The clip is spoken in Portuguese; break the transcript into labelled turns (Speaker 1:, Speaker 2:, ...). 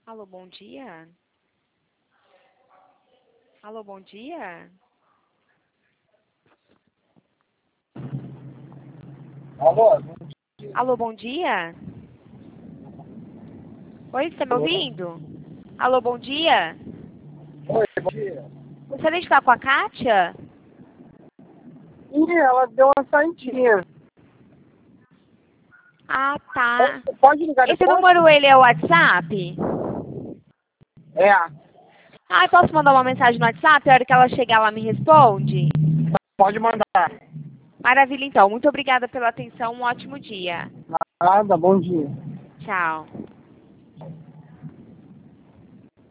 Speaker 1: Alô, bom dia? Alô, bom dia?
Speaker 2: Alô?
Speaker 1: Alô, bom dia? Oi, você tá me ouvindo? Alô, bom dia?
Speaker 2: Oi, bom dia.
Speaker 1: Gostaria de falar com a Kátia?
Speaker 2: Ih, ela deu uma saidinha.
Speaker 1: Ah, tá.
Speaker 2: Pode ligar
Speaker 1: Esse
Speaker 2: depois?
Speaker 1: número, ele é o WhatsApp?
Speaker 2: É.
Speaker 1: Ah, eu posso mandar uma mensagem no WhatsApp? A hora que ela chegar, ela me responde?
Speaker 2: Pode mandar.
Speaker 1: Maravilha, então. Muito obrigada pela atenção. Um ótimo dia.
Speaker 2: Nada, bom dia.
Speaker 1: Tchau.